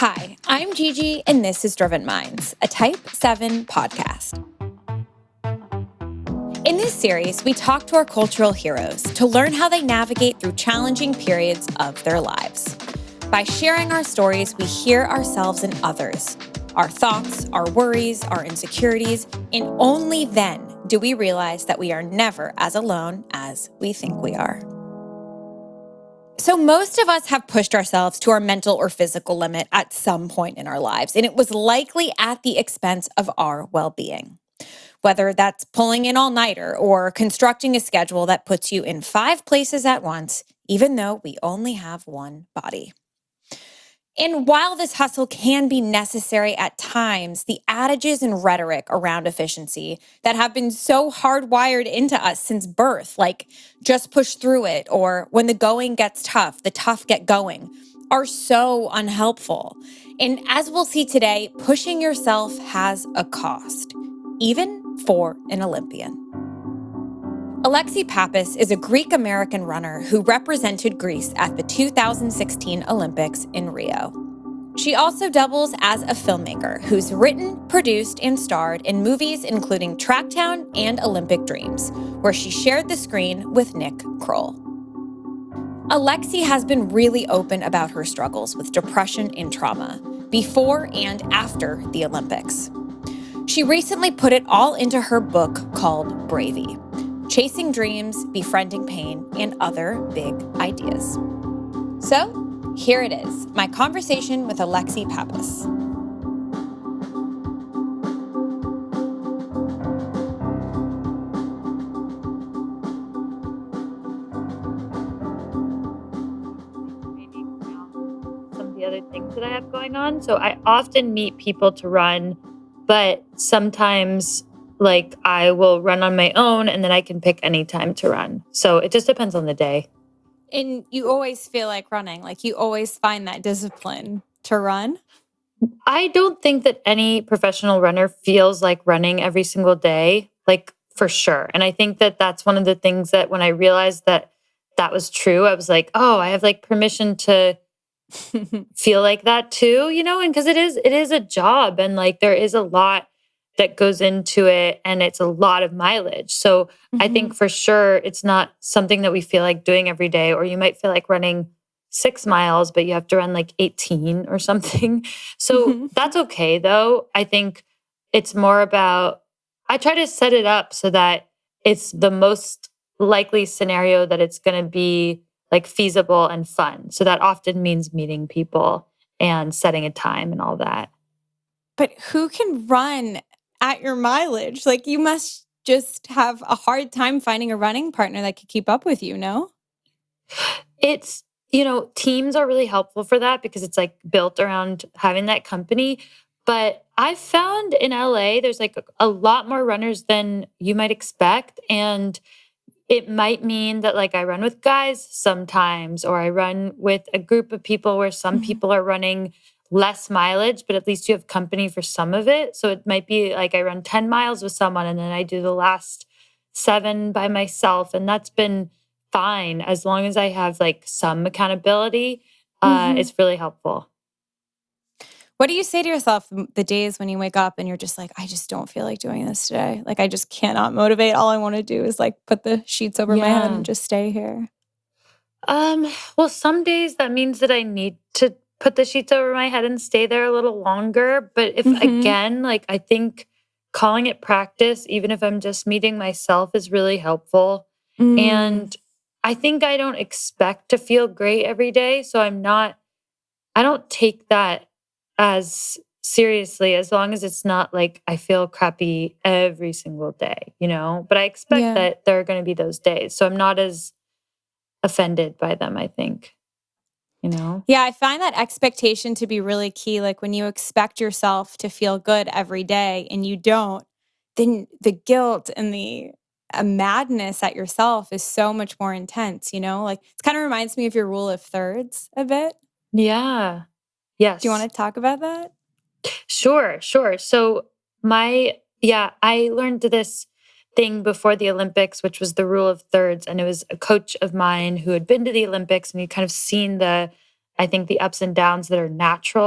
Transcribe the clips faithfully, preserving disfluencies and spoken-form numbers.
Hi, I'm Gigi, and this is Driven Minds, a Type seven podcast. In this series, we talk to our cultural heroes to learn how they navigate through challenging periods of their lives. By sharing our stories, we hear ourselves and others, our thoughts, our worries, our insecurities, and only then do we realize that we are never as alone as we think we are. So most of us have pushed ourselves to our mental or physical limit at some point in our lives, and it was likely at the expense of our well-being. Whether that's pulling an all-nighter or constructing a schedule that puts you in five places at once, even though we only have one body. And while this hustle can be necessary at times, the adages and rhetoric around efficiency that have been so hardwired into us since birth, like just push through it, or when the going gets tough, the tough get going, are so unhelpful. And as we'll see today, pushing yourself has a cost, even for an Olympian. Alexi Pappas is a Greek-American runner who represented Greece at the two thousand sixteen Olympics in Rio. She also doubles as a filmmaker who's written, produced, and starred in movies including Tracktown and Olympic Dreams, where she shared the screen with Nick Kroll. Alexi has been really open about her struggles with depression and trauma before and after the Olympics. She recently put it all into her book called Bravey: Chasing Dreams, Befriending Pain, and Other Big Ideas. So, here it is, my conversation with Alexi Pappas. Some of the other things that I have going on. So I often meet people to run, but sometimes like I will run on my own and then I can pick any time to run. So it just depends on the day. And you always feel like running, like you always find that discipline to run? I don't think that any professional runner feels like running every single day, like for sure. And I think that that's one of the things that when I realized that that was true, I was like, oh, I have like permission to feel like that too, you know, and because it is, it is a job and like there is a lot that goes into it and it's a lot of mileage. So I think for sure it's not something that we feel like doing every day, or you might feel like running six miles, but you have to run like eighteen or something. So that's okay though. I think it's more about, I try to set it up so that it's the most likely scenario that it's going to be like feasible and fun. So that often means meeting people and setting a time and all that. But who can run at your mileage? Like you must just have a hard time finding a running partner that could keep up with you, no? It's, you know, teams are really helpful for that because it's like built around having that company. But I found in L A, there's like a, a lot more runners than you might expect. And it might mean that like I run with guys sometimes, or I run with a group of people where some Mhm. people are running less mileage, but at least you have company for some of it. So it might be like I run ten miles with someone and then I do the last seven by myself. And that's been fine as long as I have like some accountability. Uh, Mhm. it's really helpful. What do you say to yourself the days when you wake up and you're just like, I just don't feel like doing this today? Like, I just cannot motivate. All I want to do is like put the sheets over my head Yeah. and just stay here. Um, well, some days that means that I need to put the sheets over my head and stay there a little longer. But if Mhm. again, like I think calling it practice, even if I'm just meeting myself, is really helpful. Mm. And I think I don't expect to feel great every day. So I'm not, I don't take that as seriously as long as it's not like I feel crappy every single day, you know? But I expect Yeah. that there are going to be those days. So I'm not as offended by them, I think, you know? Yeah, I find that expectation to be really key. Like when you expect yourself to feel good every day and you don't, then the guilt and the uh, madness at yourself is so much more intense, you know? Like it kind of reminds me of your rule of thirds a bit. Yeah. Do you want Yes. to talk about that? Sure, sure. So my yeah, I learned this thing before the Olympics, which was the rule of thirds. And it was a coach of mine who had been to the Olympics and he kind of seen the, I think the ups and downs that are natural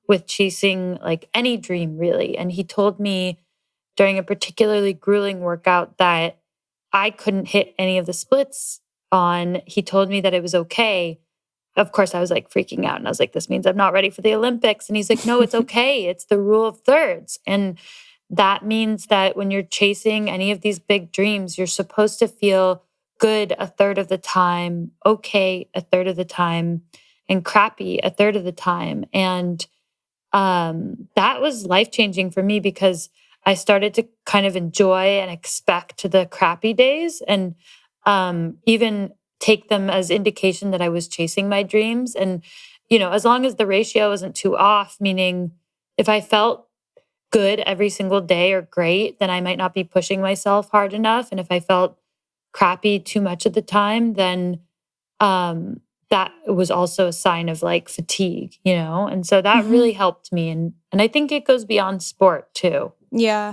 with chasing like any dream really. And he told me during a particularly grueling workout that I couldn't hit any of the splits on. He told me that it was okay. Of course, I was like freaking out and I was like, this means I'm not ready for the Olympics. And he's like, no, it's okay. It's the rule of thirds. And that means that when you're chasing any of these big dreams, you're supposed to feel good a third of the time, okay a third of the time, and crappy a third of the time. And um, that was life changing for me because I started to kind of enjoy and expect the crappy days and um, even take them as indication that I was chasing my dreams. And, you know, as long as the ratio wasn't too off, meaning if I felt good every single day or great, then I might not be pushing myself hard enough. And if I felt crappy too much of the time, then um, that was also a sign of like fatigue, you know? And so that Mhm. really helped me. And, and I think it goes beyond sport too. Yeah.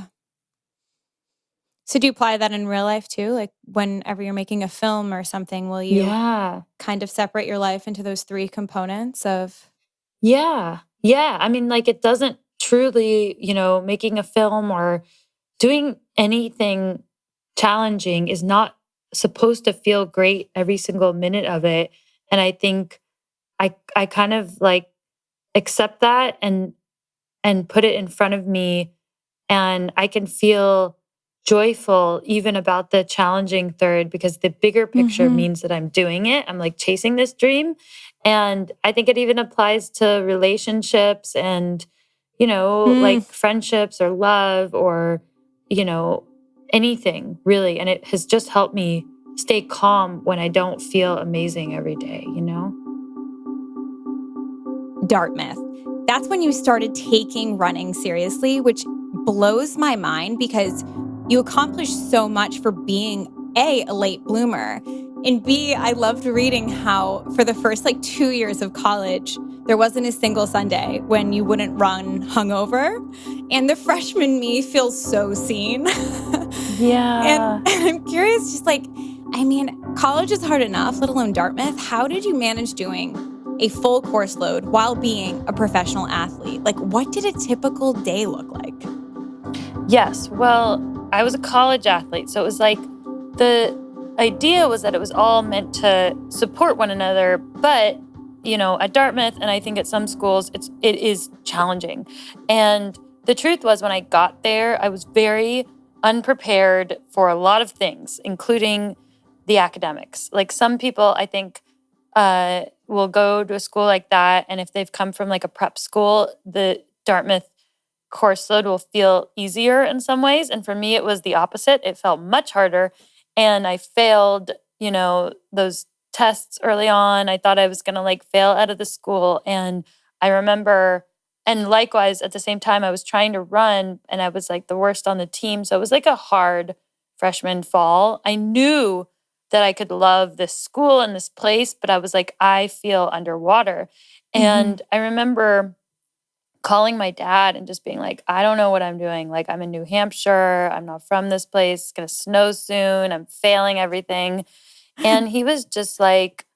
So do you apply that in real life too? Like whenever you're making a film or something, will you Yeah. kind of separate your life into those three components of Yeah. Yeah. I mean, like it doesn't truly, you know, making a film or doing anything challenging is not supposed to feel great every single minute of it. And I think I I kind of like accept that and and put it in front of me and I can feel joyful even about the challenging third because the bigger picture Mhm. means that I'm doing it. I'm like chasing this dream. And I think it even applies to relationships and, you know, Mm. like friendships or love or, you know, anything really. And it has just helped me stay calm when I don't feel amazing every day, you know? Dartmouth. That's when you started taking running seriously, which blows my mind because you accomplished so much for being A, a late bloomer, and B, I loved reading how for the first like two years of college, there wasn't a single Sunday when you wouldn't run hungover. And the freshman me feels so seen. and, Yeah. and I'm curious, just like, I mean, college is hard enough, let alone Dartmouth. How did you manage doing a full course load while being a professional athlete? Like, what did a typical day look like? Yes. Well, I was a college athlete. So it was like the idea was that it was all meant to support one another. But, you know, at Dartmouth and I think at some schools, it's it is challenging. And the truth was when I got there, I was very unprepared for a lot of things, including the academics. Like some people, I think, uh, will go to a school like that. And if they've come from like a prep school, the Dartmouth course load will feel easier in some ways. And for me, it was the opposite. It felt much harder. And I failed, you know, those tests early on. I thought I was going to like fail out of the school. And I remember, and likewise, at the same time, I was trying to run and I was like the worst on the team. So it was like a hard freshman fall. I knew that I could love this school and this place, but I was like, I feel underwater. Mm-hmm. And I remember calling my dad and just being like, I don't know what I'm doing. Like, I'm in New Hampshire. I'm not from this place. It's going to snow soon. I'm failing everything. And he was just like,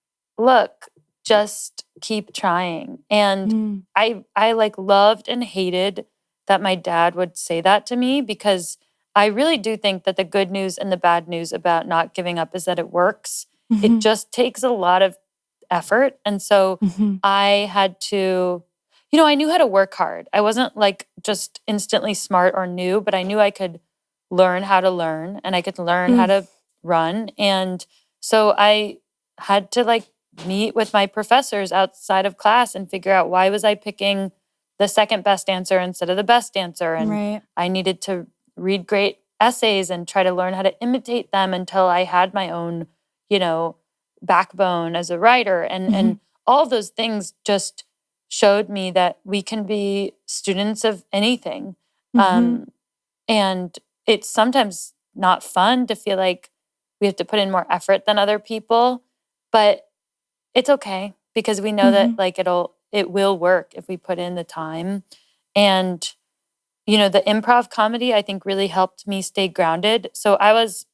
look, just keep trying. And Mm. I I like loved and hated that my dad would say that to me because I really do think that the good news and the bad news about not giving up is that it works. It Mm-hmm. just takes a lot of effort. And so Mm-hmm. I had to, you know, I knew how to work hard. I wasn't like just instantly smart or new, but I knew I could learn how to learn and I could learn how Mm. to run. And so I had to like meet with my professors outside of class and figure out why was I picking the second best answer instead of the best answer. And Right. I needed to read great essays and try to learn how to imitate them until I had my own, you know, backbone as a writer. And Mm-hmm. and all of those things just showed me that we can be students of anything. Mm-hmm. Um, and it's sometimes not fun to feel like we have to put in more effort than other people, but it's okay because we know that Mm-hmm. like it'll it will work if we put in the time. And you know, the improv comedy I think really helped me stay grounded. So I was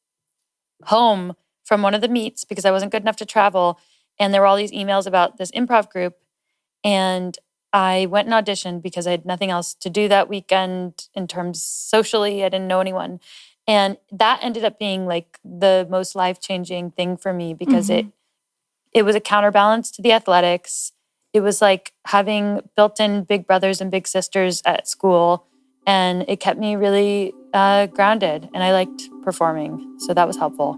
home from one of the meets because I wasn't good enough to travel and there were all these emails about this improv group and I went and auditioned because I had nothing else to do that weekend in terms socially. I didn't know anyone. And that ended up being like the most life-changing thing for me because mm-hmm. it it was a counterbalance to the athletics. It was like having built-in big brothers and big sisters at school. And it kept me really uh, grounded. And I liked performing. So that was helpful.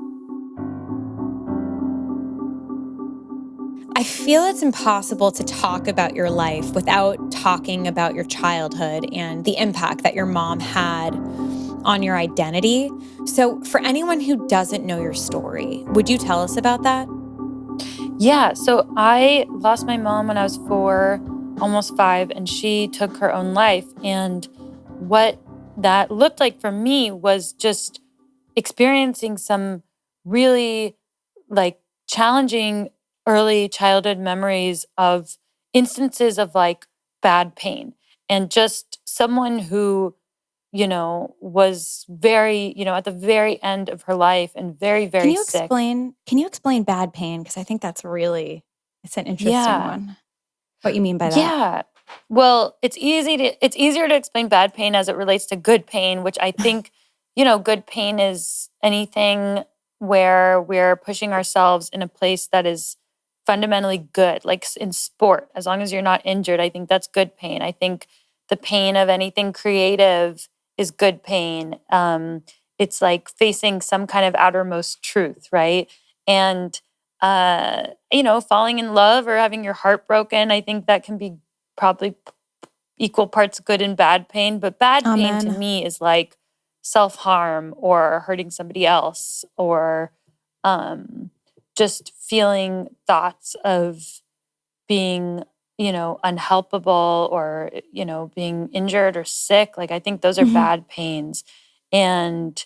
I feel it's impossible to talk about your life without talking about your childhood and the impact that your mom had on your identity. So for anyone who doesn't know your story, would you tell us about that? Yeah, so I lost my mom when I was four, almost five, and she took her own life. And what that looked like for me was just experiencing some really like challenging early childhood memories of instances of like bad pain and just someone who, you know, was very, you know, at the very end of her life and very, very Can you sick. explain, can you explain bad pain? Because I think that's really, it's an interesting Yeah. one. What you mean by that? Yeah. Well, it's easy to it's easier to explain bad pain as it relates to good pain, which I think, you know, good pain is anything where we're pushing ourselves in a place that is fundamentally good, like in sport. As long as you're not injured, I think that's good pain. I think the pain of anything creative is good pain. Um, it's like facing some kind of outermost truth, right? And uh, you know, falling in love or having your heart broken, I think that can be probably equal parts good and bad pain. But bad Amen. pain to me is like self-harm or hurting somebody else or um, just feeling thoughts of being, you know, unhelpable or, you know, being injured or sick. Like, I think those are mm-hmm. bad pains. And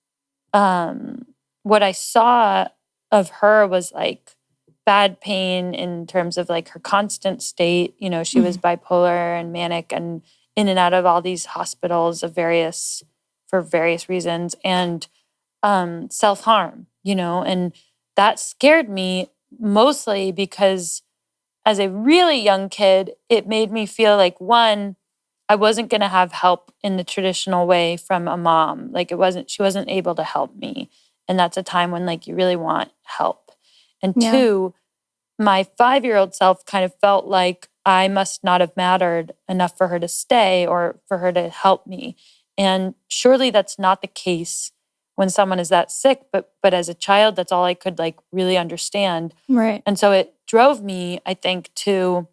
um, what I saw of her was like bad pain in terms of like her constant state. You know, she mm-hmm. was bipolar and manic and in and out of all these hospitals of various, for various reasons, and um, self-harm, you know, and that scared me mostly because as a really young kid, it made me feel like, one, I wasn't going to have help in the traditional way from a mom. Like it wasn't, she wasn't able to help me. And that's a time when like you really want help. And yeah. two, my five-year-old self kind of felt like I must not have mattered enough for her to stay or for her to help me. And surely that's not the case when someone is that sick, but but as a child, that's all I could like really understand. Right. And so it drove me, I think, to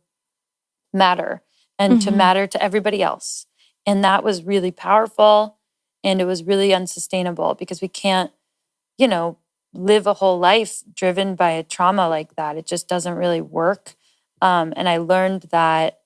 matter and mm-hmm. to matter to everybody else. And that was really powerful and it was really unsustainable because we can't, you know, live a whole life driven by a trauma like that. It just doesn't really work. Um, and I learned that,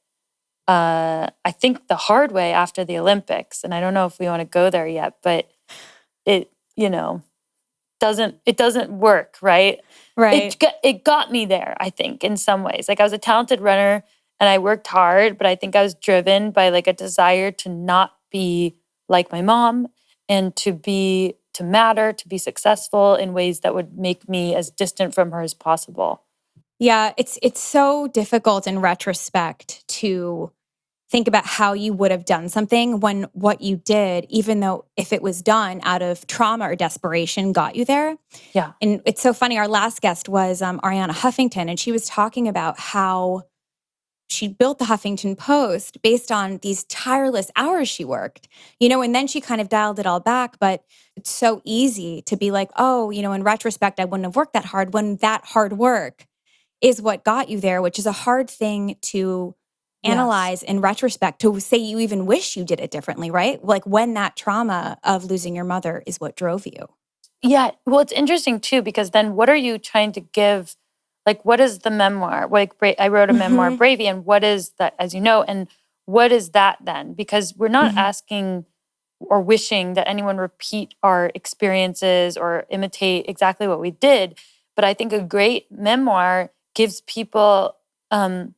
uh, I think the hard way after the Olympics, and I don't know if we want to go there yet, but it, you know, doesn't, it doesn't work, right? Right. It, it got me there, I think, in some ways. Like I was a talented runner and I worked hard, but I think I was driven by like a desire to not be like my mom and to be, to matter, to be successful in ways that would make me as distant from her as possible. Yeah, it's it's so difficult in retrospect to think about how you would have done something when what you did, even though if it was done out of trauma or desperation, got you there. Yeah. And it's so funny. Our last guest was um, Arianna Huffington, and she was talking about how she built the Huffington Post based on these tireless hours she worked, you know, and then she kind of dialed it all back. But it's so easy to be like, oh, you know, in retrospect, I wouldn't have worked that hard when that hard work is what got you there, which is a hard thing to analyze yes. in retrospect, to say you even wish you did it differently, right? Like when that trauma of losing your mother is what drove you. Yeah. Well, it's interesting too, because then what are you trying to give? Like, what is the memoir? Like, I wrote a mm-hmm. memoir, Bravey, and what is that, as you know, and what is that then? Because we're not mm-hmm. asking or wishing that anyone repeat our experiences or imitate exactly what we did. But I think a great memoir gives people um,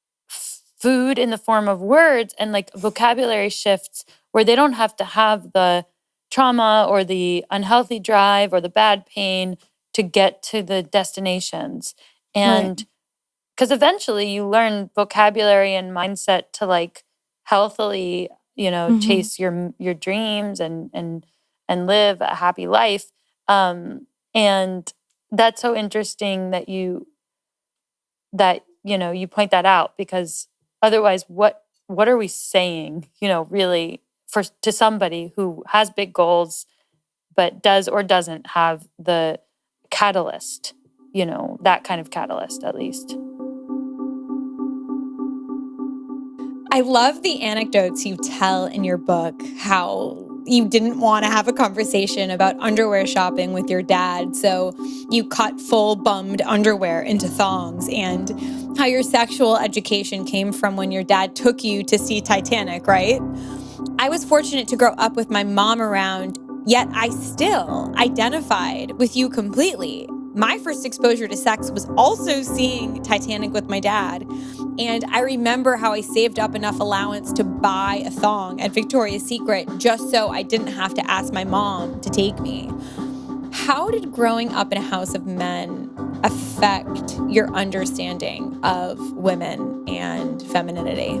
food in the form of words and like vocabulary shifts where they don't have to have the trauma or the unhealthy drive or the bad pain to get to the destinations. And right. because eventually you learn vocabulary and mindset to like healthily, you know, Mhm. chase your your dreams and and and live a happy life. Um, and that's so interesting that you that you know you point that out, because otherwise, what what are we saying? You know, really for to somebody who has big goals but does or doesn't have the catalyst, you know, that kind of catalyst at least. I love the anecdotes you tell in your book, how you didn't want to have a conversation about underwear shopping with your dad, so you cut full bummed underwear into thongs, and how your sexual education came from when your dad took you to see Titanic, right? I was fortunate to grow up with my mom around, yet I still identified with you completely. My first exposure to sex was also seeing Titanic with my dad. And I remember how I saved up enough allowance to buy a thong at Victoria's Secret just so I didn't have to ask my mom to take me. How did growing up in a house of men affect your understanding of women and femininity?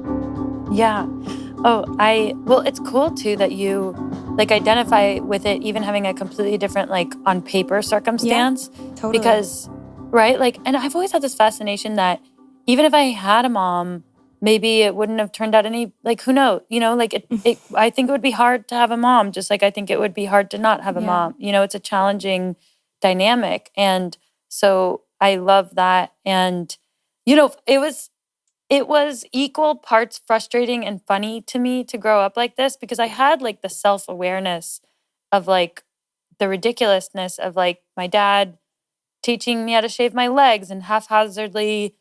Yeah. Oh, I well, it's cool too that you like identify with it even having a completely different like on paper Yeah, circumstance, totally. because right? Like, and I've always had this fascination that even if I had a mom, maybe it wouldn't have turned out any like who knows, you know, like it, it I think it would be hard to have a mom, just like I think it would be hard to not have a Yeah. mom. You know, it's a challenging dynamic. And so I love that. And you know, it was it was equal parts frustrating and funny to me to grow up like this, because I had like the self-awareness of like the ridiculousness of like my dad teaching me how to shave my legs and haphazardly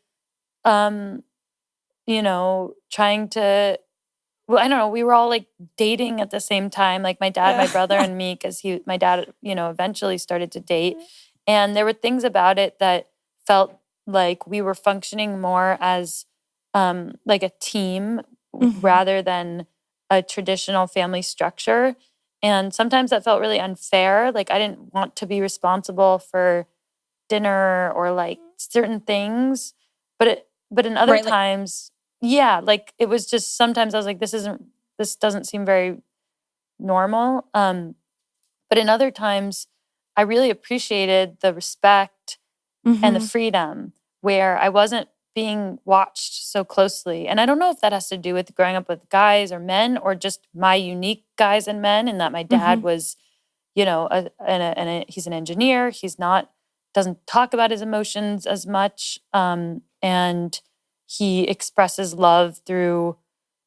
um you know trying to, well, I don't know, we were all like dating at the same time, like my dad, my brother, and me, because he my dad, you know, eventually started to date. And there were things about it that felt like we were functioning more as um like a team Mhm. rather than a traditional family structure. And sometimes that felt really unfair. Like I didn't want to be responsible for dinner or like certain things. But it but in other Right, like times, yeah, like it was just sometimes I was like, this isn't this doesn't seem very normal. Um, but in other times, I really appreciated the respect and the mhm. freedom where I wasn't being watched so closely. And I don't know if that has to do with growing up with guys or men or just my unique guys and men, and that my dad Mhm. was, you know, a, and, a, and a, he's an engineer. He's not, doesn't talk about his emotions as much. Um, and he expresses love through,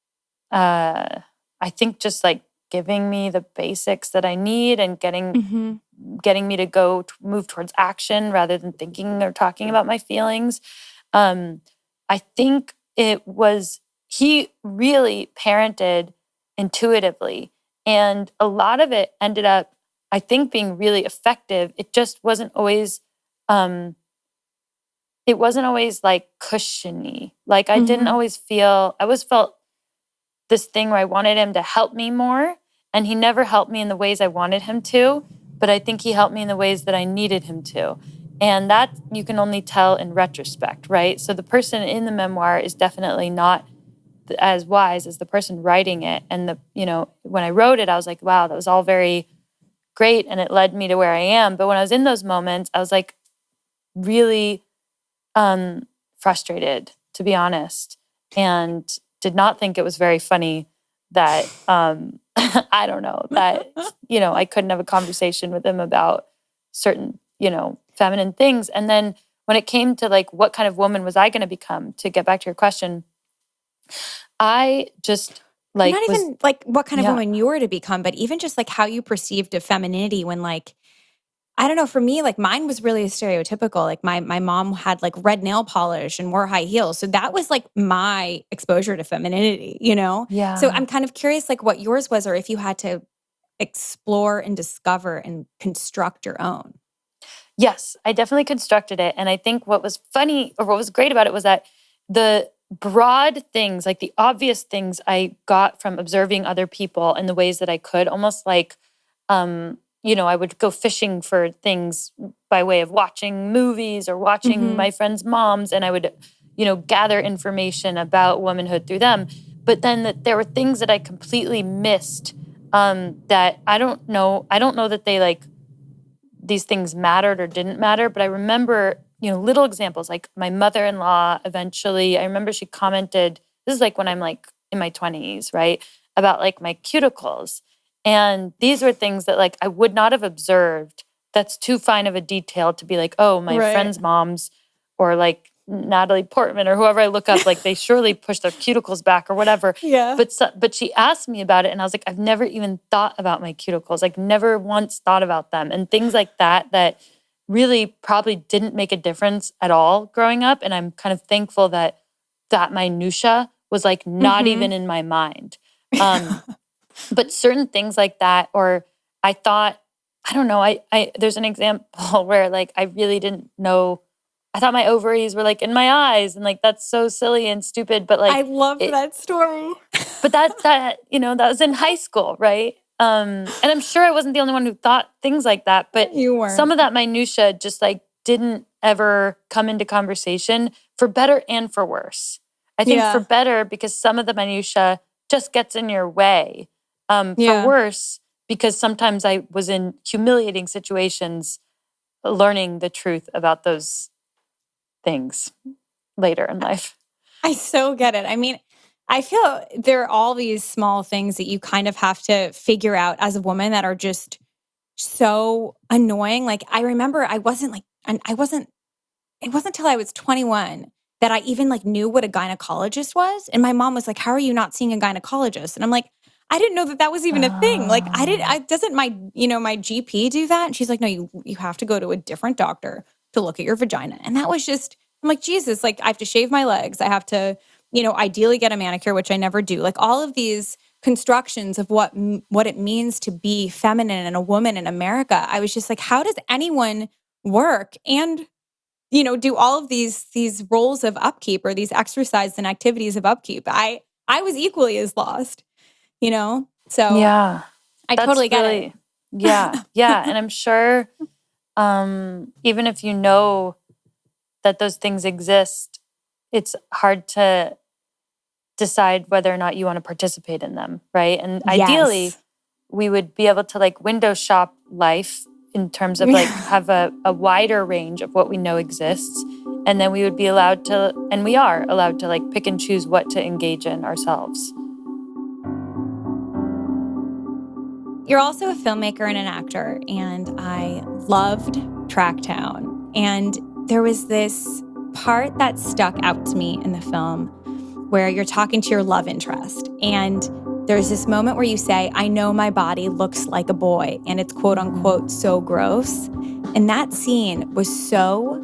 uh, I think, just like giving me the basics that I need and getting Mhm. getting me to go to move towards action rather than thinking or talking about my feelings. Um, I think it was, he really parented intuitively. And a lot of it ended up, I think, being really effective. It just wasn't always, um, it wasn't always like cushiony. Like I didn't Mhm. always feel, I always felt this thing where I wanted him to help me more. And he never helped me in the ways I wanted him to, but I think he helped me in the ways that I needed him to. And that you can only tell in retrospect, right? So the person in the memoir is definitely not as wise as the person writing it. And the, you know, when I wrote it, I was like, wow, that was all very great. And it led me to where I am. But when I was in those moments, I was like really um, frustrated, to be honest, and did not think it was very funny that um, I don't know that you know I couldn't have a conversation with him about certain you know feminine things. And then when it came to like what kind of woman was I going to become, to get back to your question, I just like Not was even like what kind of yeah woman you were to become, but even just like how you perceived of femininity when like I don't know, for me, like mine was really stereotypical. Like my my mom had like red nail polish and wore high heels. So that was like my exposure to femininity, you know? So yeah. I'm kind of curious like what yours was or if you had to explore and discover and construct your own. Yes, I definitely constructed it. And I think what was funny or what was great about it was that the broad things, like the obvious things I got from observing other people in the ways that I could, almost like, um, you know, I would go fishing for things by way of watching movies or watching Mhm. my friends' moms, and I would, you know, gather information about womanhood through them. But then that there were things that I completely missed um, that I don't know. I don't know that they like these things mattered or didn't matter, but I remember, you know, little examples like my mother-in-law eventually, I remember she commented, this is like when I'm like in my twenties, right? About like my cuticles. And these were things that like I would not have observed. That's too fine of a detail to be like, oh, my Right. friend's moms or like Natalie Portman or whoever I look up, like they surely push their cuticles back or whatever. Yeah. But so, but she asked me about it, and I was like, I've never even thought about my cuticles. Like, never once thought about them, and things like that that really probably didn't make a difference at all growing up. And I'm kind of thankful that that minutia was like not Mhm. even in my mind. Um, but certain things like that, or I thought, I don't know. I, I there's an example where like I really didn't know. I thought my ovaries were like in my eyes, and like that's so silly and stupid. But like I love it, that story. but that that you know that was in high school, right? Um, and I'm sure I wasn't the only one who thought things like that. But You weren't. some of that minutia just like didn't ever come into conversation, for better and for worse. I think Yeah. for better because some of the minutia just gets in your way. Um, for Yeah. worse because sometimes I was in humiliating situations, learning the truth about those things later in life. I so get it. I mean, I feel there are all these small things that you kind of have to figure out as a woman that are just so annoying. Like I remember I wasn't like, and I wasn't, it wasn't until I was twenty-one that I even like knew what a gynecologist was. And my mom was like, how are you not seeing a gynecologist? And I'm like, I didn't know that that was even a thing. Like I didn't, I doesn't my, you know, my G P do that? And she's like, no, you, you have to go to a different doctor to look at your vagina. And that was just, I'm like, Jesus, like I have to shave my legs. I have to, you know, ideally get a manicure, which I never do. Like all of these constructions of what, what it means to be feminine and a woman in America. I was just like, how does anyone work and, you know, do all of these, these roles of upkeep or these exercise and activities of upkeep? I, I was equally as lost, you know? So Yeah. I That's totally get really, it. yeah. Yeah. And I'm sure um, even if you know that those things exist, it's hard to decide whether or not you want to participate in them, right? And ideally, Yes. we would be able to like window shop life in terms of like have a, a wider range of what we know exists. And then we would be allowed to, and we are allowed to like pick and choose what to engage in ourselves. You're also a filmmaker and an actor, and I loved Tracktown. And there was this part that stuck out to me in the film where you're talking to your love interest. And there's this moment where you say, I know my body looks like a boy, and it's quote unquote so gross. And that scene was so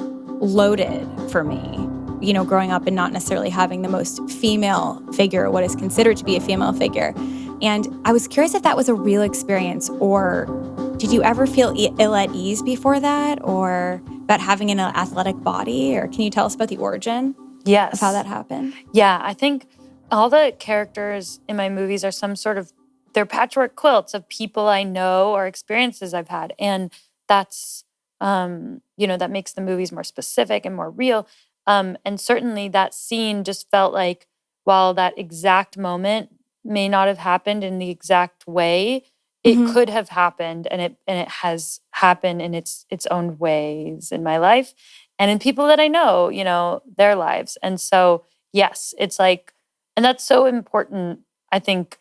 loaded for me, you know, growing up and not necessarily having the most female figure, what is considered to be a female figure. And I was curious if that was a real experience, or did you ever feel ill at ease before that, or about having an athletic body? Or can you tell us about the origin Yes. of how that happened? Yeah, I think all the characters in my movies are some sort of, they're patchwork quilts of people I know or experiences I've had. And that's, um, you know, that makes the movies more specific and more real. Um, and certainly that scene just felt like, while that exact moment may not have happened in the exact way, it Mhm. could have happened, and it and it has happened in its its own ways in my life and in people that I know, you know, their lives. And so, yes, it's like, and that's so important, I think,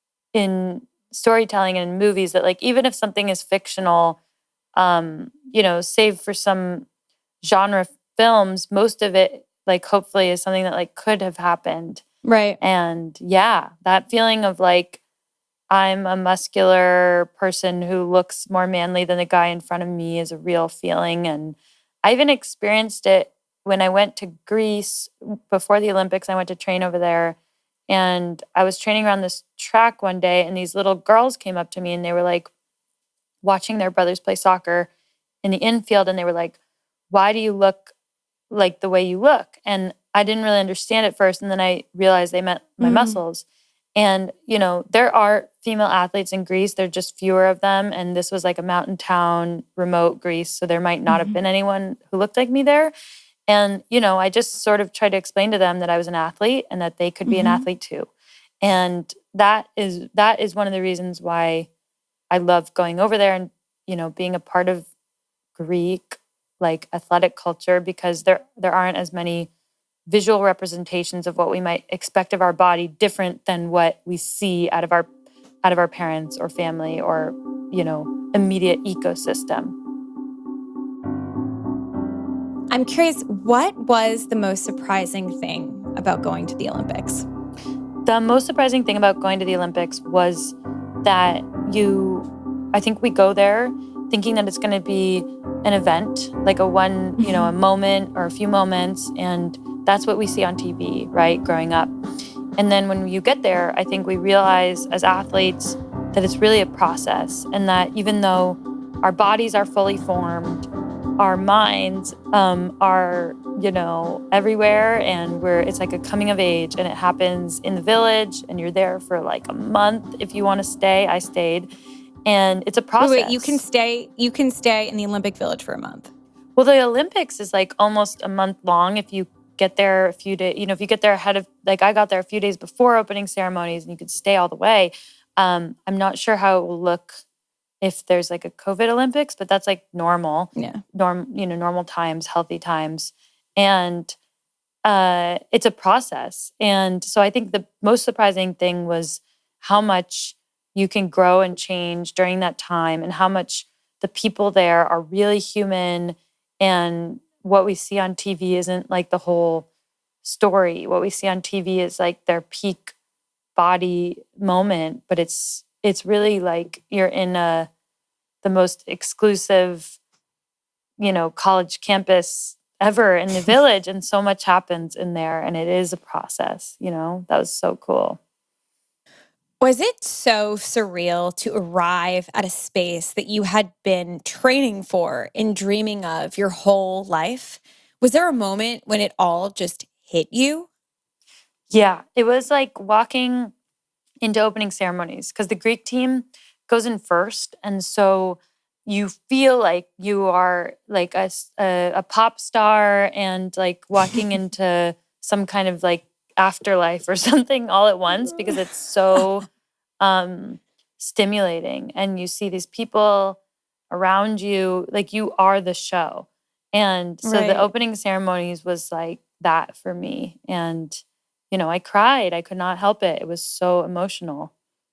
in storytelling and in movies, that like even if something is fictional, um, you know, save for some genre films, most of it like hopefully is something that like could have happened. Right. And yeah, that feeling of like, I'm a muscular person who looks more manly than the guy in front of me is a real feeling. And I even experienced it when I went to Greece before the Olympics. I went to train over there, and I was training around this track one day, and these little girls came up to me and they were like watching their brothers play soccer in the infield. And they were like, why do you look like the way you look? And I didn't really understand at first. And then I realized they meant my Mm. muscles. And, you know, there are female athletes in Greece. There are just fewer of them. And this was like a mountain town, remote Greece. So there might not have Mhm. been anyone who looked like me there. And, you know, I just sort of tried to explain to them that I was an athlete and that they could be an Mhm. athlete too. And that is that is one of the reasons why I love going over there and, you know, being a part of Greek like athletic culture, because there there aren't as many visual representations of what we might expect of our body different than what we see out of our out of our parents or family or, you know, immediate ecosystem. I'm curious, what was the most surprising thing about going to the Olympics? The most surprising thing about going to the Olympics was that you, I think we go there thinking that it's going to be an event, like a one, you know, a moment or a few moments. And that's what we see on T V, right? Growing up. And then when you get there, I think we realize as athletes that it's really a process, and that even though our bodies are fully formed, our minds um, are, you know, everywhere, and we're it's like a coming of age, and it happens in the village, and you're there for like a month if you want to stay. I stayed, and it's a process. Wait, wait, you can stay. You can stay in the Olympic Village for a month. Well, the Olympics is like almost a month long if you get there a few days. You know, if you get there ahead of, like I got there a few days before opening ceremonies, and you could stay all the way. Um, I'm not sure how it will look if there's like a COVID Olympics, but that's like normal, Yeah. norm, you know, normal times, healthy times. And uh, it's a process. And so I think the most surprising thing was how much you can grow and change during that time, and how much the people there are really human, and what we see on T V isn't like the whole story. What we see on T V is like their peak body moment, but it's it's really like you're in a the most exclusive, you know, college campus ever in the village, and so much happens in there, and it is a process, you know. That was so cool. Was it so surreal to arrive at a space that you had been training for and dreaming of your whole life? Was there a moment when it all just hit you? Yeah, it was like walking into opening ceremonies, because the Greek team goes in first. And so you feel like you are like a, s- a, a pop star, and like walking into some kind of like afterlife or something all at once, because it's so um, stimulating. And you see these people around you, like you are the show. And so the Right. opening ceremonies was like that for me. And, you know, I cried. I could not help it. It was so emotional.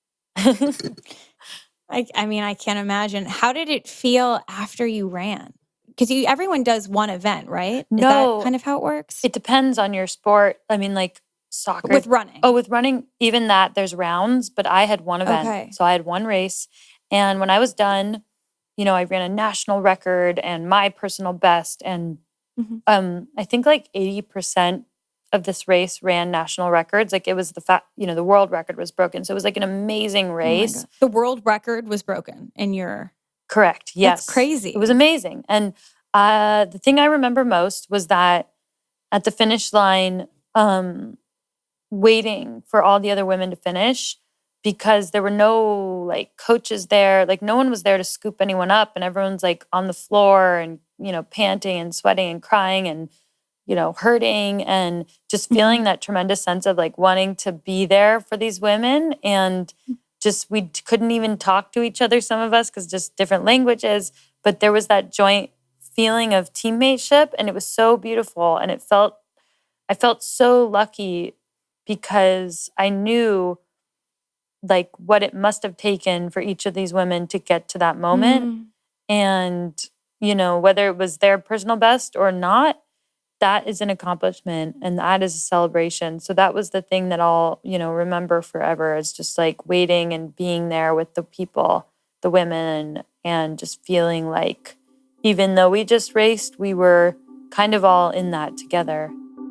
I, I mean, I can't imagine. How did it feel after you ran? Because you, everyone does one event, right? Is that No, kind of how it works? it depends on your sport. I mean, like soccer. With running. Oh, with running, even that, there's rounds, but I had one event. Okay. So I had one race. And when I was done, you know, I ran a national record and my personal best. And Mhm. um, I think like eighty percent of this race ran national records. Like it was the fact, you know, the world record was broken. So it was like an amazing Oh my race. God. The world record was broken and you're, Correct. Yes. crazy. It was amazing. And uh, the thing I remember most was that at the finish line, um, waiting for all the other women to finish, because there were no like coaches there. Like no one was there to scoop anyone up, and everyone's like on the floor and, you know, panting and sweating and crying and, you know, hurting, and just feeling that tremendous sense of like wanting to be there for these women. And just, we d- couldn't even talk to each other, some of us, because just different languages. But there was that joint feeling of teammateship, and it was so beautiful. And it felt, I felt so lucky, because I knew like what it must have taken for each of these women to get to that moment. Mm. And, you know, whether it was their personal best or not, that is an accomplishment, and that is a celebration. So that was the thing that I'll, you know, remember forever, is just like waiting and being there with the people, the women, and just feeling like even though we just raced, we were kind of all in that together.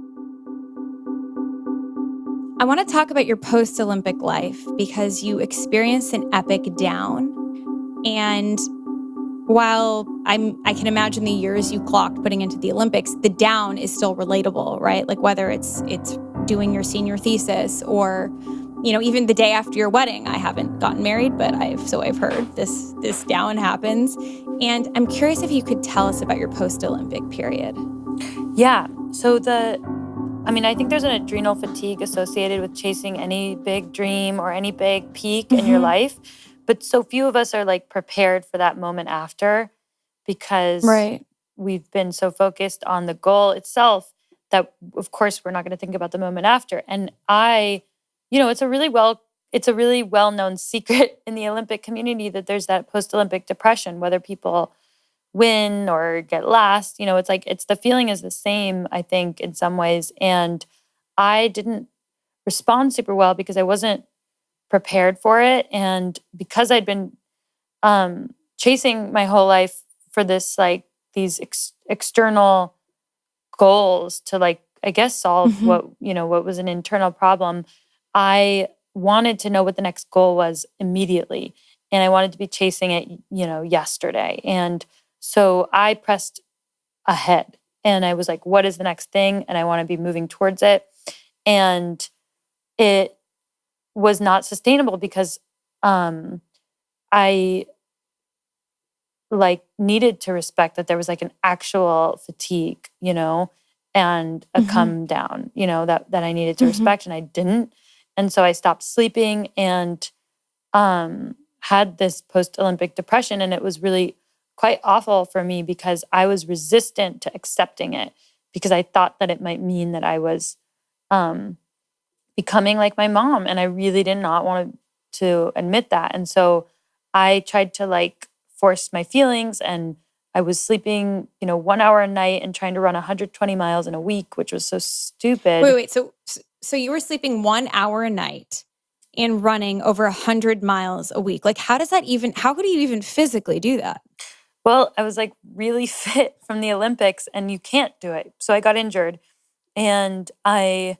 I want to talk about your post-Olympic life, because you experienced an epic down. And while I'm, I can imagine the years you clocked putting into the Olympics, the down is still relatable, right? Like whether it's it's doing your senior thesis or you know, even the day after your wedding, I haven't gotten married, but I've, so I've heard this, this down happens. And I'm curious if you could tell us about your post-Olympic period. Yeah. So the, I mean, I think there's an adrenal fatigue associated with chasing any big dream or any big peak mm-hmm. in your life. But so few of us are like prepared for that moment after, because right. we've been so focused on the goal itself that, of course, we're not going to think about the moment after. And I, you know, it's a really well, it's a really well-known secret in the Olympic community that there's that post-Olympic depression, whether people win or get last, you know, it's like, it's the feeling is the same, I think, in some ways. And I didn't respond super well because I wasn't prepared for it. And because I'd been um, chasing my whole life for this, like these ex- external goals to like, I guess, solve mm-hmm. what, you know, what was an internal problem, I wanted to know what the next goal was immediately. And I wanted to be chasing it, you know, yesterday. And so I pressed ahead and I was like, what is the next thing? And I want to be moving towards it. And it was not sustainable because um, I like needed to respect that there was like an actual fatigue, you know, and a mm-hmm. come down, you know, that, that I needed to mm-hmm. respect, and I didn't. And so I stopped sleeping and um, had this post-Olympic depression. And it was really quite awful for me because I was resistant to accepting it because I thought that it might mean that I was um, becoming like my mom. And I really did not want to admit that. And so I tried to like force my feelings, and I was sleeping, you know, one hour a night and trying to run one hundred twenty miles in a week, which was so stupid. Wait, wait. So, so you were sleeping one hour a night and running over one hundred miles a week. Like, how does that even, how could you even physically do that? Well, I was like really fit from the Olympics, and you can't do it. So I got injured and I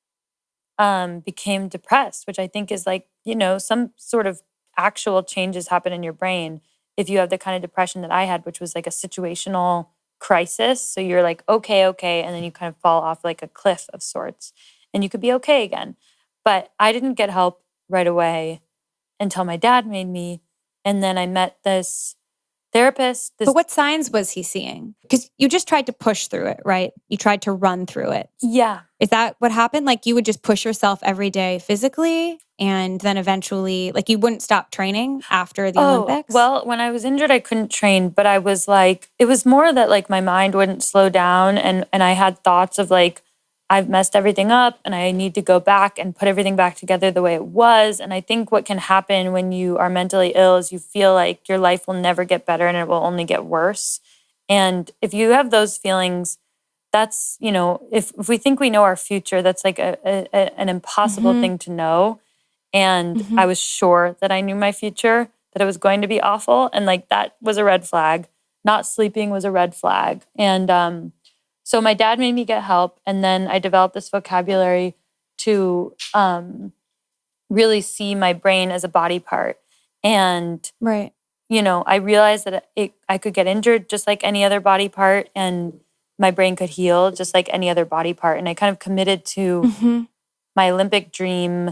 um, became depressed, which I think is like, you know, some sort of actual changes happen in your brain if you have the kind of depression that I had, which was like a situational crisis. So you're like, okay, okay. And then you kind of fall off like a cliff of sorts and you could be okay again. But I didn't get help right away until my dad made me. And then I met this therapist. This but what signs was he seeing? Because you just tried to push through it, right? You tried to run through it. Yeah. Is that what happened? Like you would just push yourself every day physically, and then eventually, like you wouldn't stop training after the oh, Olympics? Well, when I was injured, I couldn't train, but I was like, it was more that like my mind wouldn't slow down. And, and I had thoughts of like, I've messed everything up and I need to go back and put everything back together the way it was. And I think what can happen when you are mentally ill is you feel like your life will never get better and it will only get worse. And if you have those feelings, that's, you know, if, if we think we know our future, that's like a, a, an impossible mm-hmm. thing to know. And mm-hmm. I was sure that I knew my future, that it was going to be awful. And like that was a red flag. Not sleeping was a red flag. And, um, So my dad made me get help, and then I developed this vocabulary to um, really see my brain as a body part. And, right. you know, I realized that it, I could get injured just like any other body part, and my brain could heal just like any other body part. And I kind of committed to mm-hmm. my Olympic dream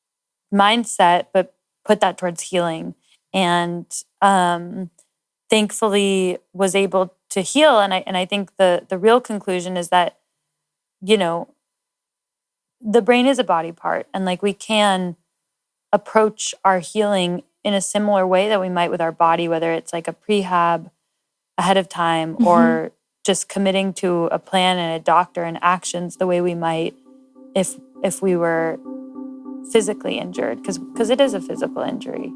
mindset, but put that towards healing. And um, thankfully was able to heal. And I and I think the the real conclusion is that, you know, the brain is a body part, and like we can approach our healing in a similar way that we might with our body, whether it's like a prehab ahead of time mm-hmm. or just committing to a plan and a doctor and actions the way we might if if we were physically injured, because because it is a physical injury.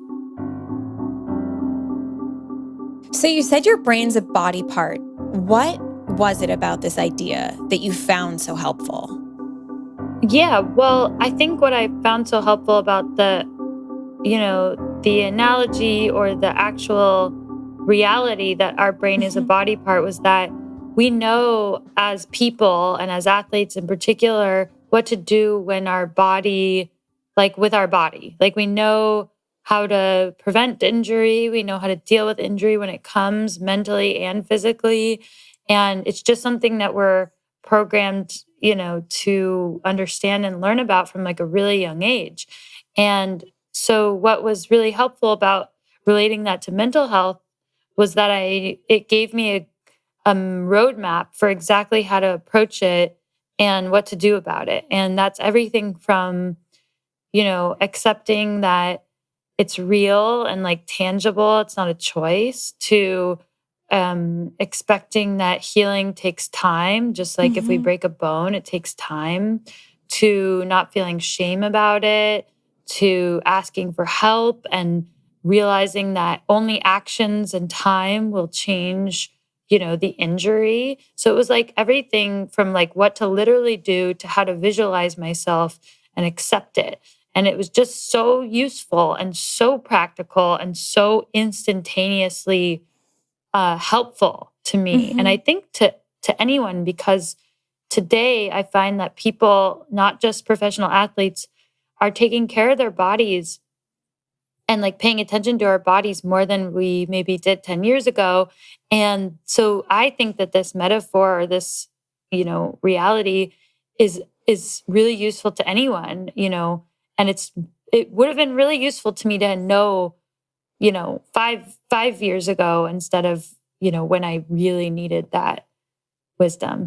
So you said your brain's a body part. What was it about this idea that you found so helpful? Yeah, well, I think what I found so helpful about the, you know, the analogy or the actual reality that our brain mm-hmm. is a body part was that we know as people and as athletes in particular what to do when our body, like with our body, like we know how to prevent injury. We know how to deal with injury when it comes mentally and physically. And it's just something that we're programmed, you know, to understand and learn about from like a really young age. And so what was really helpful about relating that to mental health was that I it gave me a um, roadmap for exactly how to approach it and what to do about it. And that's everything from, you know, accepting that it's real and like tangible, it's not a choice, to um, expecting that healing takes time. Just like if we Mhm. break a bone, it takes time, to not feeling shame about it, to asking for help and realizing that only actions and time will change, you know, the injury. So it was like everything from like what to literally do to how to visualize myself and accept it. And it was just so useful and so practical and so instantaneously uh, helpful to me. And I Mhm. think to to anyone, because today I find that people, not just professional athletes, are taking care of their bodies and like paying attention to our bodies more than we maybe did ten years ago. And so I think that this metaphor or this, you know, reality is is really useful to anyone, you know, and it's it would have been really useful to me to know, you know, five five years ago instead of, you know, when I really needed that wisdom.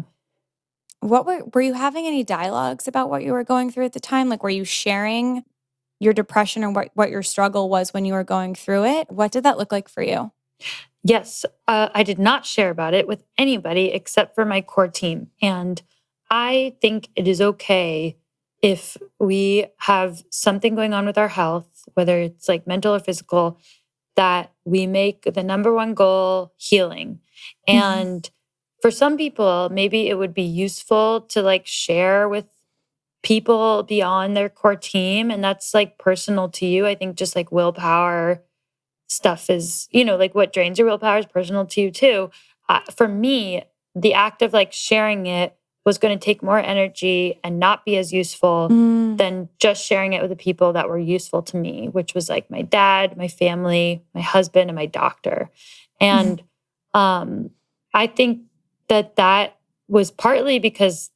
What were were you having any dialogues about what you were going through at the time? Like, were you sharing your depression or what what your struggle was when you were going through it? What did that look like for you? Yes, uh, I did not share about it with anybody except for my core team. And I think it is okay if we have something going on with our health, whether it's like mental or physical, that we make the number one goal healing. Mhm. And for some people, maybe it would be useful to like share with people beyond their core team. And that's like personal to you. I think just like willpower stuff is, you know, like what drains your willpower is personal to you too. Uh, for me, the act of like sharing it was going to take more energy and not be as useful Mm. than just sharing it with the people that were useful to me, which was like my dad, my family, my husband, and my doctor. Mhm. And um, I think that that was partly because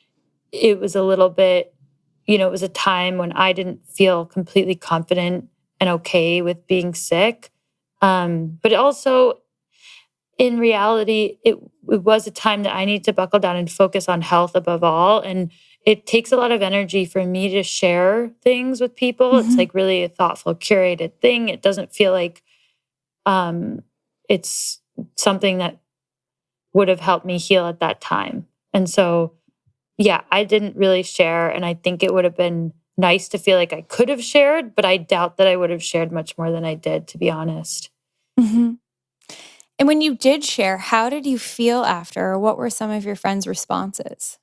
it was a little bit, you know, it was a time when I didn't feel completely confident and okay with being sick. Um, but also, in reality, it, it was a time that I need to buckle down and focus on health above all. And it takes a lot of energy for me to share things with people. It's Mhm. like really a thoughtful, curated thing. It doesn't feel like um, it's something that would have helped me heal at that time. And so, yeah, I didn't really share, and I think it would have been nice to feel like I could have shared, but I doubt that I would have shared much more than I did, to be honest. Mhm. And when you did share, how did you feel after? Or what were some of your friends' responses?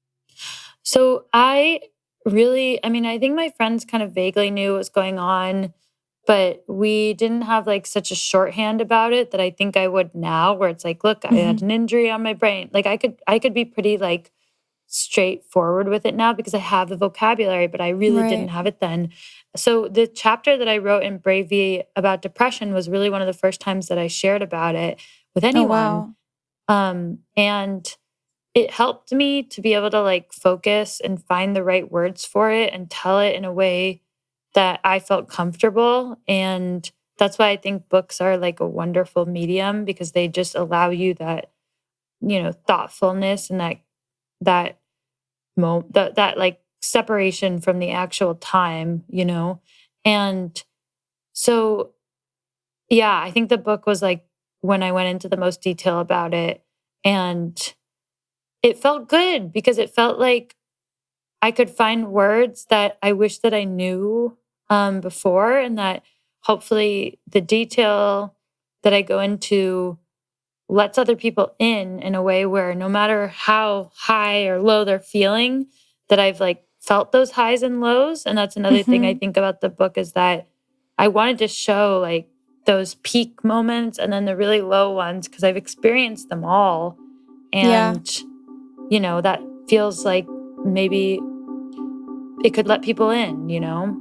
So I really, I mean, I think my friends kind of vaguely knew what was going on, but we didn't have like such a shorthand about it that I think I would now, where it's like, look, I had Mhm. an injury on my brain. Like I could, I could be pretty like straightforward with it now because I have the vocabulary, but I really didn't Right. have it then. So the chapter that I wrote in Bravey about depression was really one of the first times that I shared about it with Oh, anyone. wow. Um, and it helped me to be able to like focus and find the right words for it and tell it in a way that I felt comfortable. And that's why I think books are like a wonderful medium because they just allow you that, you know, thoughtfulness and that that mo that that like separation from the actual time, you know? And so, yeah, I think the book was like when I went into the most detail about it. And it felt good because it felt like I could find words that I wish that I knew um, before, and that hopefully the detail that I go into lets other people in in a way where no matter how high or low they're feeling, that I've like felt those highs and lows. And that's another thing I Mhm. think about the book is that I wanted to show like those peak moments and then the really low ones because I've experienced them all. Yeah. And, you know, that feels like maybe it could let people in, you know?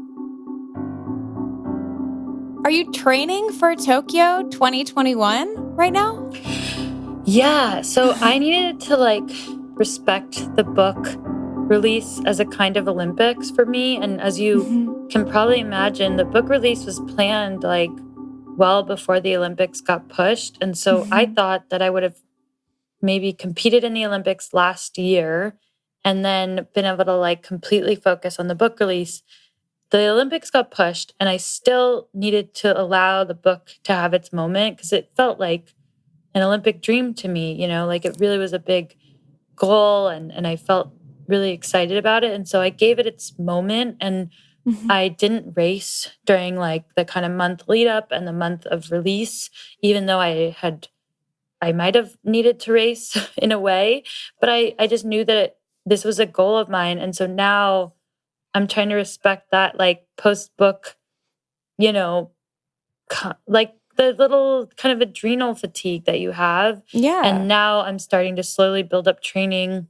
Are you training for Tokyo twenty twenty-one right now? Yeah. So I needed to like respect the book release as a kind of Olympics for me. And as you Mhm. can probably imagine, the book release was planned like well before the Olympics got pushed. And so I Mhm. thought that I would have maybe competed in the Olympics last year and then been able to like completely focus on the book release. The Olympics got pushed, and I still needed to allow the book to have its moment because it felt like an Olympic dream to me, you know, like it really was a big goal, and and I felt really excited about it. And so I gave it its moment, and Mhm. I didn't race during like the kind of month lead up and the month of release, even though I had I might have needed to race in a way, but I I just knew that it, this was a goal of mine. And so now I'm trying to respect that like post book, you know, co- like the little kind of adrenal fatigue that you have. Yeah. And now I'm starting to slowly build up training.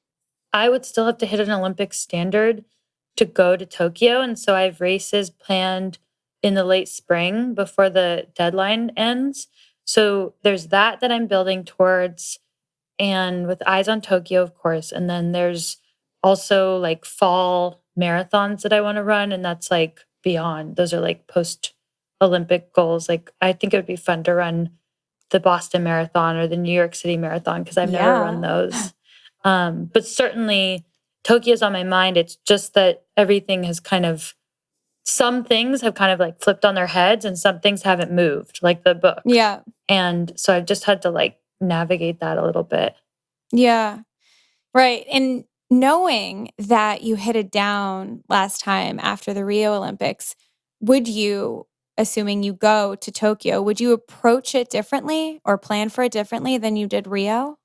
I would still have to hit an Olympic standard to go to Tokyo. And so I have races planned in the late spring before the deadline ends. So there's that that I'm building towards, and with eyes on Tokyo, of course. And then there's also like fall marathons that I want to run. And that's like beyond, those are like post Olympic goals. Like, I think it would be fun to run the Boston Marathon or the New York City Marathon because I've never run Yeah. those. Um, but certainly Tokyo's on my mind. It's just that everything has kind of, some things have kind of like flipped on their heads and some things haven't moved, like the book. Yeah. And so I've just had to like navigate that a little bit. Yeah. Right. And knowing that you hit it down last time after the Rio Olympics, would you, assuming you go to Tokyo, would you approach it differently or plan for it differently than you did Rio?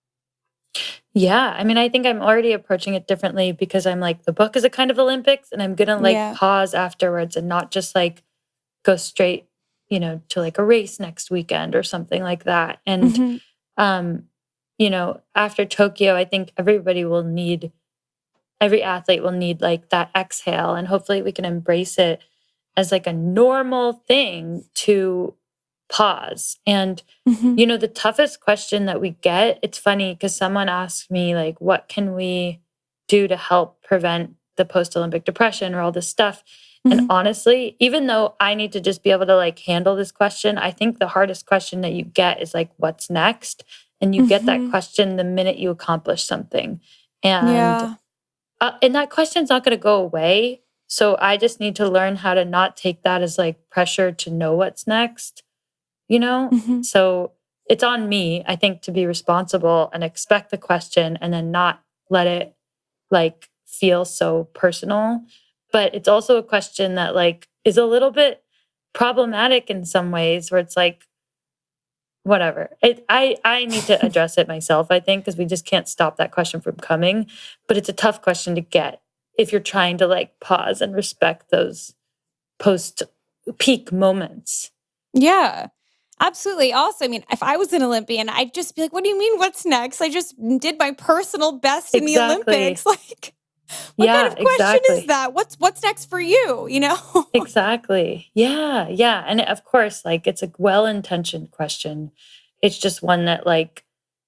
Yeah. I mean, I think I'm already approaching it differently because I'm like, the book is a kind of Olympics, and I'm going to like Yeah. pause afterwards and not just like go straight, you know, to like a race next weekend or something like that. And, Mhm. um, you know, after Tokyo, I think everybody will need, every athlete will need like that exhale. And hopefully we can embrace it as like a normal thing to pause. And, Mhm. you know, the toughest question that we get, it's funny because someone asked me, like, what can we do to help prevent the post Olympic depression or all this stuff? And Mhm. honestly, even though I need to just be able to like handle this question, I think the hardest question that you get is like, what's next? And you get that Mhm. question the minute you accomplish something. And Yeah. uh, and that question's not going to go away. So I just need to learn how to not take that as like pressure to know what's next, you know? Mhm. So it's on me, I think, to be responsible and expect the question and then not let it like feel so personal. But it's also a question that like is a little bit problematic in some ways where it's like, whatever. It, I I need to address it myself, I think, because we just can't stop that question from coming. But it's a tough question to get if you're trying to like pause and respect those post peak moments. Yeah. Absolutely. Also, I mean, if I was an Olympian, I'd just be like, what do you mean what's next? I just did my personal best in the Olympics. Exactly. Like, what kind Yeah, of question is exactly. that? What's what's next for you, you know? Exactly. Yeah, yeah. And of course, like it's a well-intentioned question. It's just one that like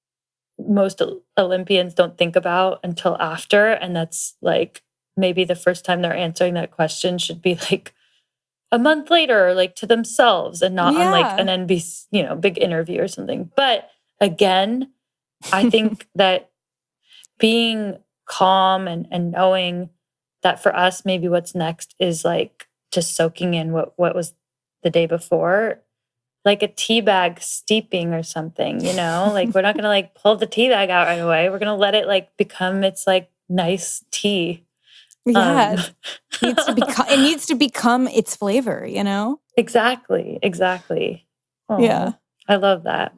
most Ol- Olympians don't think about until after. And that's like maybe the first time they're answering that question should be like a month later, or like to themselves and not on like an Yeah. N B C, you know, big interview or something. But again, I think that being calm and, and knowing that for us, maybe what's next is like just soaking in what, what was the day before, like a tea bag steeping or something, you know, like we're not going to like pull the tea bag out right away. We're going to let it like become its like nice tea. Yeah. Um, It needs to become it needs to become its flavor, you know? exactly. Exactly. Yeah. Oh, I love that.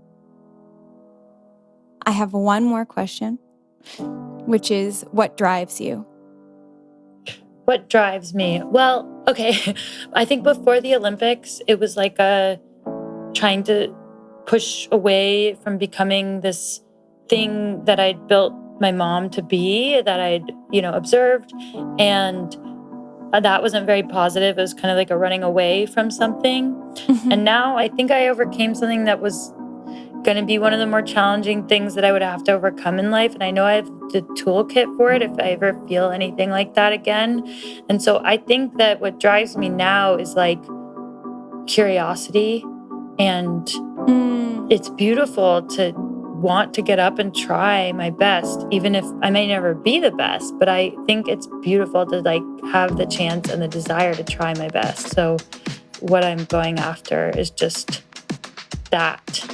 I have one more question, which is what drives you? What drives me? Well, okay. I think before the Olympics, it was like a trying to push away from becoming this thing that I'd built my mom to be, that I'd, you know, observed. And uh, that wasn't very positive. It was kind of like a running away from something. Mhm. And now I think I overcame something that was going to be one of the more challenging things that I would have to overcome in life. And I know I have the toolkit for it if I ever feel anything like that again. And so I think that what drives me now is like curiosity. And Mm. it's beautiful to want to get up and try my best, even if I may never be the best. But I think it's beautiful to like have the chance and the desire to try my best. So what I'm going after is just that.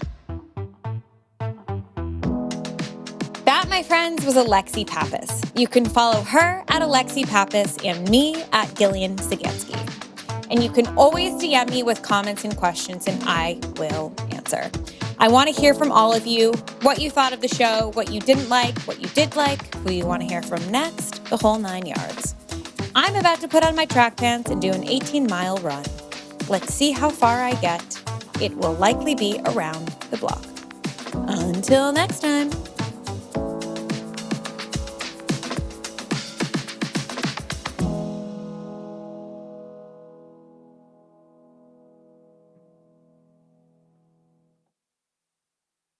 That, my friends, was Alexi Pappas. You can follow her at Alexi Pappas and me at Gillian Sagansky. And you can always D M me with comments and questions, and I will answer. I want to hear from all of you, what you thought of the show, what you didn't like, what you did like, who you want to hear from next, the whole nine yards. I'm about to put on my track pants and do an eighteen-mile run. Let's see how far I get. It will likely be around the block. Until next time.